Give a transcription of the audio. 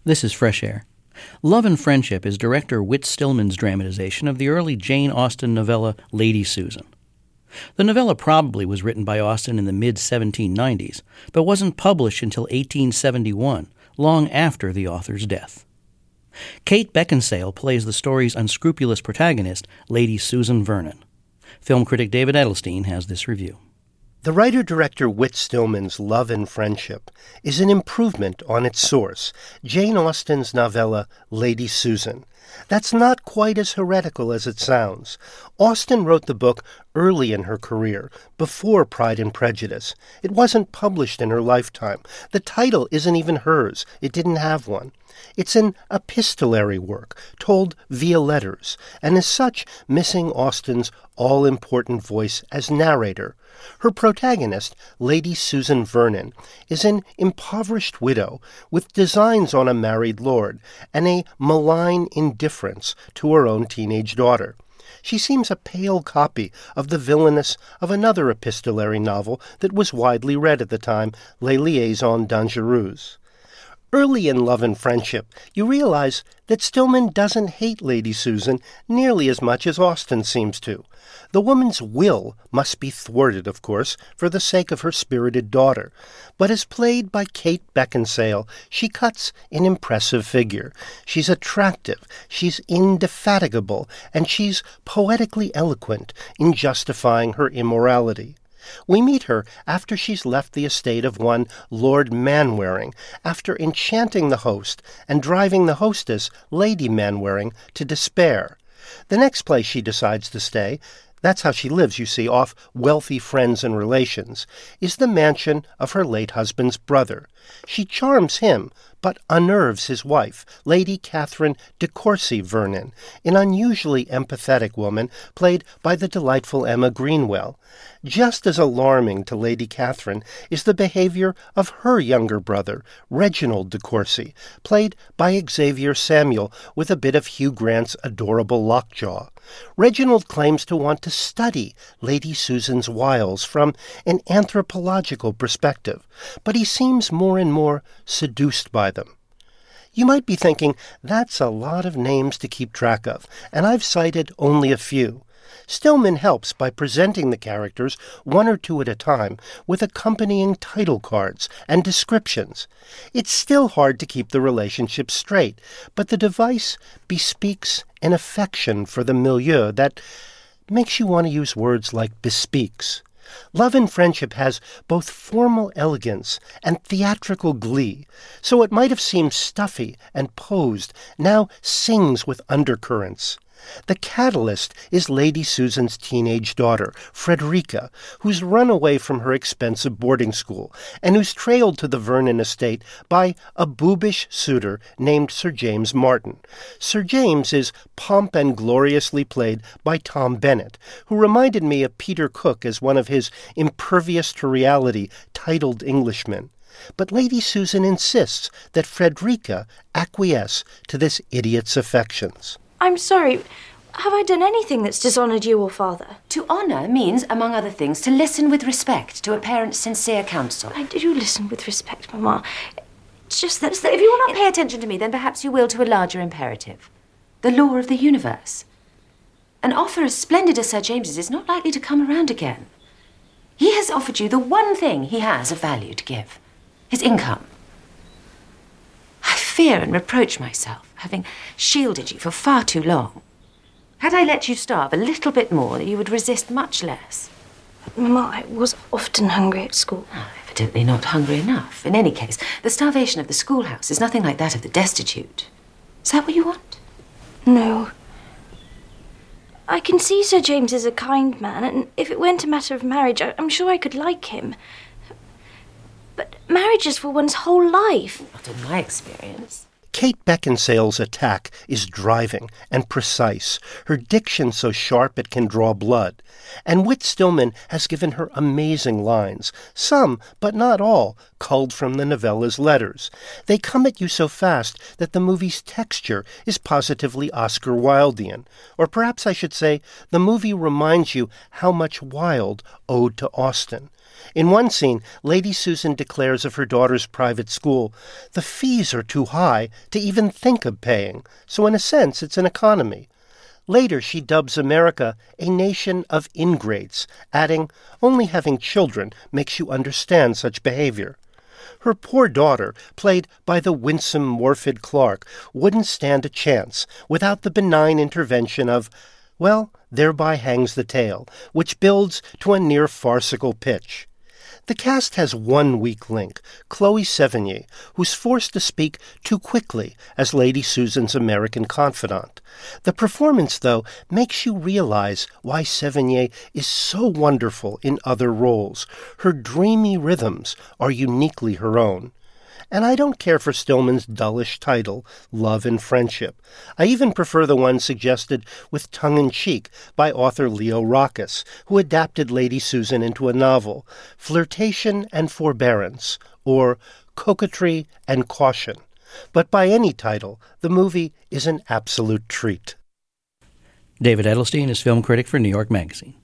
This is Fresh Air. Love and Friendship is director Whit Stillman's dramatization of the early Jane Austen novella Lady Susan. The novella probably was written by Austen in the mid-1790s, but wasn't published until 1871, long after the author's death. Kate Beckinsale plays the story's unscrupulous protagonist, Lady Susan Vernon. Film critic David Edelstein has this review. The writer-director Whit Stillman's Love and Friendship is an improvement on its source, Jane Austen's novella Lady Susan. That's not quite as heretical as it sounds. Austen wrote the book early in her career, before Pride and Prejudice. It wasn't published in her lifetime. The title isn't even hers. It didn't have one. It's an epistolary work, told via letters, and as such missing Austen's all-important voice as narrator. Her protagonist, Lady Susan Vernon, is an impoverished widow with designs on a married lord and a malign indifference to her own teenage daughter. She seems a pale copy of the villainess of another epistolary novel that was widely read at the time, Les Liaisons Dangereuses. Early in Love and Friendship, you realize that Stillman doesn't hate Lady Susan nearly as much as Austen seems to. The woman's will must be thwarted, of course, for the sake of her spirited daughter. But as played by Kate Beckinsale, she cuts an impressive figure. She's attractive, she's indefatigable, and she's poetically eloquent in justifying her immorality. We meet her after she's left the estate of one Lord Manwaring, after enchanting the host and driving the hostess, Lady Manwaring, to despair. The next place she decides to stay, that's how she lives, you see, off wealthy friends and relations, is the mansion of her late husband's brother. She charms him, but unnerves his wife, Lady Catherine de Courcy Vernon, an unusually empathetic woman played by the delightful Emma Greenwell. Just as alarming to Lady Catherine is the behavior of her younger brother, Reginald de Courcy, played by Xavier Samuel with a bit of Hugh Grant's adorable lockjaw. Reginald claims to want to study Lady Susan's wiles from an anthropological perspective, but he seems more and more seduced by them. You might be thinking, that's a lot of names to keep track of, and I've cited only a few. Stillman helps by presenting the characters one or two at a time with accompanying title cards and descriptions. It's still hard to keep the relationship straight, but the device bespeaks an affection for the milieu that makes you want to use words like bespeaks. Love and Friendship has both formal elegance and theatrical glee, so it might have seemed stuffy and posed, now sings with undercurrents. The catalyst is Lady Susan's teenage daughter, Frederica, who's run away from her expensive boarding school and who's trailed to the Vernon estate by a boobish suitor named Sir James Martin. Sir James is pomp and gloriously played by Tom Bennett, who reminded me of Peter Cook as one of his impervious-to-reality titled Englishmen. But Lady Susan insists that Frederica acquiesce to this idiot's affections. I'm sorry. Have I done anything that's dishonored you or father? To honor means, among other things, to listen with respect to a parent's sincere counsel. I do listen with respect, Mamma. It's just that... If you will not pay attention to me, then perhaps you will to a larger imperative. The law of the universe. An offer as splendid as Sir James's is not likely to come around again. He has offered you the one thing he has of value to give. His income. I fear and reproach myself, having shielded you for far too long. Had I let you starve a little bit more, you would resist much less. Mamma, I was often hungry at school. Oh, evidently not hungry enough. In any case, the starvation of the schoolhouse is nothing like that of the destitute. Is that what you want? No. I can see Sir James is a kind man, and if it weren't a matter of marriage, I'm sure I could like him. But marriage is for one's whole life. Not in my experience. Kate Beckinsale's attack is driving and precise, her diction so sharp it can draw blood. And Whit Stillman has given her amazing lines, some, but not all, culled from the novella's letters. They come at you so fast that the movie's texture is positively Oscar Wildean. Or perhaps I should say, the movie reminds you how much Wilde owed to Austen. In one scene, Lady Susan declares of her daughter's private school, "The fees are too high to even think of paying, so in a sense it's an economy." Later, she dubs America a nation of ingrates, adding, "Only having children makes you understand such behavior." Her poor daughter, played by the winsome Morfydd Clark, wouldn't stand a chance without the benign intervention of, well, thereby hangs the tale, which builds to a near farcical pitch. The cast has one weak link, Chloe Sevigny, who's forced to speak too quickly as Lady Susan's American confidant. The performance, though, makes you realize why Sevigny is so wonderful in other roles. Her dreamy rhythms are uniquely her own. And I don't care for Stillman's dullish title, Love and Friendship. I even prefer the one suggested with tongue-in-cheek by author Leo Rackus, who adapted Lady Susan into a novel, Flirtation and Forbearance, or Coquetry and Caution. But by any title, the movie is an absolute treat. David Edelstein is film critic for New York Magazine.